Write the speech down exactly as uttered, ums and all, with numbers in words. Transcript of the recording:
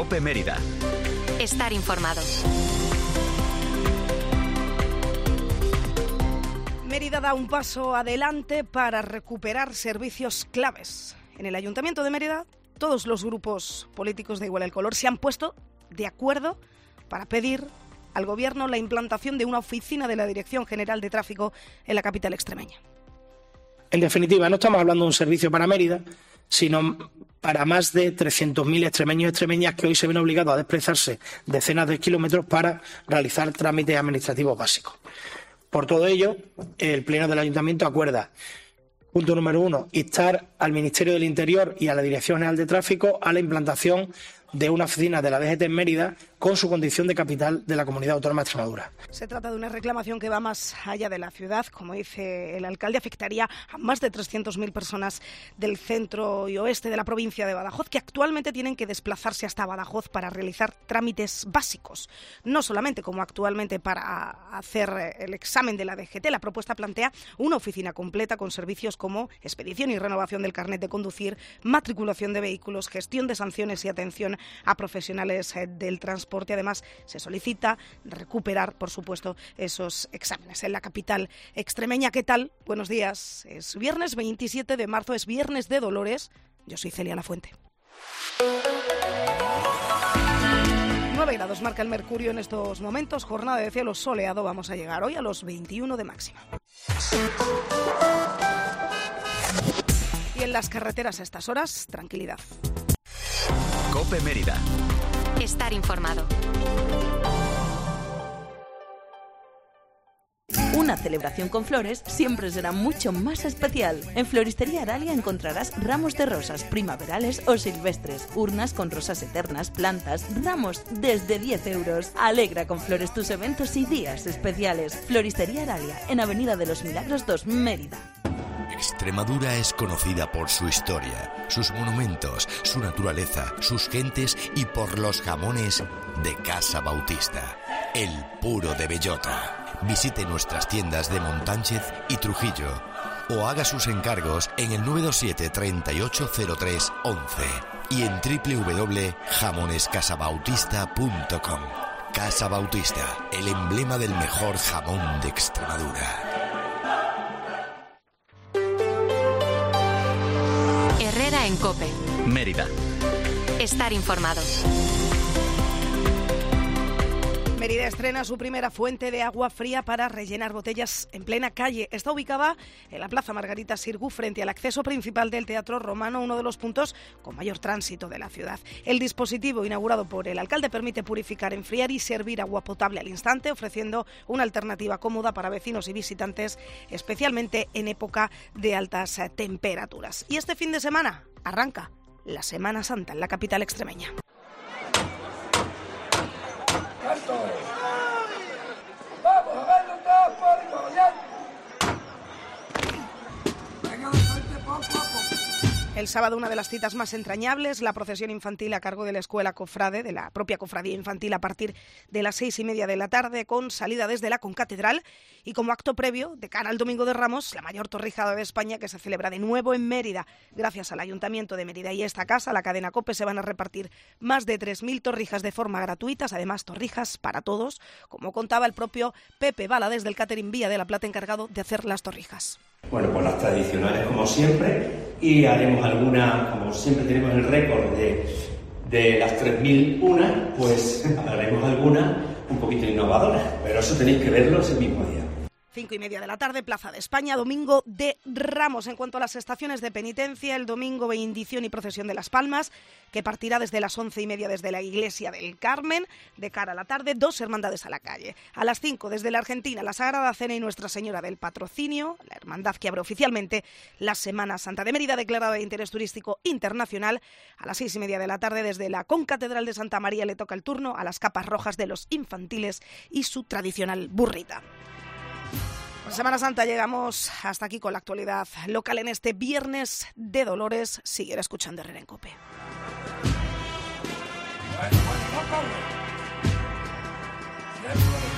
COPE Mérida. Estar informado. Mérida da un paso adelante para recuperar servicios claves. En el Ayuntamiento de Mérida, todos los grupos políticos de igual el color se han puesto de acuerdo para pedir al Gobierno la implantación de una oficina de la Dirección General de Tráfico en la capital extremeña. En definitiva, no estamos hablando de un servicio para Mérida, sino para más de trescientos mil extremeños y extremeñas que hoy se ven obligados a desplazarse decenas de kilómetros para realizar trámites administrativos básicos. Por todo ello, el Pleno del Ayuntamiento acuerda, punto número uno, instar al Ministerio del Interior y a la Dirección General de Tráfico a la implantación de una oficina de la D G T en Mérida con su condición de capital de la Comunidad Autónoma de Extremadura. Se trata de una reclamación que va más allá de la ciudad. Como dice el alcalde, afectaría a más de trescientas mil personas del centro y oeste de la provincia de Badajoz, que actualmente tienen que desplazarse hasta Badajoz para realizar trámites básicos. No solamente como actualmente para hacer el examen de la D G T, la propuesta plantea una oficina completa con servicios como expedición y renovación del carnet de conducir, matriculación de vehículos, gestión de sanciones y atención a profesionales del transporte. Además, se solicita recuperar, por supuesto, esos exámenes en la capital extremeña. ¿Qué tal? Buenos días. Es viernes veintisiete de marzo, es viernes de Dolores. Yo soy Celia Lafuente. nueve grados marca el mercurio en estos momentos. Jornada de cielo soleado. Vamos a llegar hoy a los veintiuno de máxima. Y en las carreteras a estas horas, tranquilidad. COPE Mérida. Estar informado. Una celebración con flores siempre será mucho más especial. En Floristería Aralia encontrarás ramos de rosas primaverales o silvestres, urnas con rosas eternas, plantas, ramos desde diez euros. Alegra con flores tus eventos y días especiales. Floristería Aralia, en Avenida de los Milagros dos, Mérida. Extremadura es conocida por su historia, sus monumentos, su naturaleza, sus gentes y por los jamones de Casa Bautista, el puro de bellota. Visite nuestras tiendas de Montánchez y Trujillo o haga sus encargos en el nueve dos siete, treinta y ocho cero tres, once y en doble u doble u doble u punto jamones casa bautista punto com. Casa Bautista, el emblema del mejor jamón de Extremadura. Herrera en COPE. Mérida. Estar informado. Mérida estrena su primera fuente de agua fría para rellenar botellas en plena calle. Está ubicada en la Plaza Margarita Sirgu, frente al acceso principal del Teatro Romano, uno de los puntos con mayor tránsito de la ciudad. El dispositivo inaugurado por el alcalde permite purificar, enfriar y servir agua potable al instante, ofreciendo una alternativa cómoda para vecinos y visitantes, especialmente en época de altas temperaturas. Y este fin de semana arranca la Semana Santa en la capital extremeña. ¡Vamos a verlo todo por igual! Venga, de frente poco a poco. El sábado, una de las citas más entrañables, la procesión infantil a cargo de la Escuela Cofrade, de la propia Cofradía Infantil, a partir de las seis y media de la tarde, con salida desde la Concatedral y como acto previo, de cara al Domingo de Ramos, la mayor torrijada de España, que se celebra de nuevo en Mérida. Gracias al Ayuntamiento de Mérida y esta casa, la cadena COPE, se van a repartir más de tres mil torrijas de forma gratuita, además torrijas para todos, como contaba el propio Pepe Valadez del Catering Vía de la Plata, encargado de hacer las torrijas. Bueno, pues las tradicionales como siempre, y haremos alguna, como siempre tenemos el récord de, de las tres mil una, pues haremos alguna un poquito innovadoras, pero eso tenéis que verlo ese mismo día. Cinco y media de la tarde, Plaza de España, Domingo de Ramos. En cuanto a las estaciones de penitencia, el domingo bendición y procesión de las Palmas, que partirá desde las once y media desde la Iglesia del Carmen. De cara a la tarde, dos hermandades a la calle. A las cinco, desde la Argentina, la Sagrada Cena y Nuestra Señora del Patrocinio, la hermandad que abre oficialmente la Semana Santa de Mérida, declarada de interés turístico internacional. A las seis y media de la tarde, desde la Concatedral de Santa María, le toca el turno a las capas rojas de los infantiles y su tradicional burrita. Por Semana Santa llegamos hasta aquí con la actualidad local en este viernes de Dolores. Sigue escuchando Herrera en COPE. Bueno, bueno, no corre.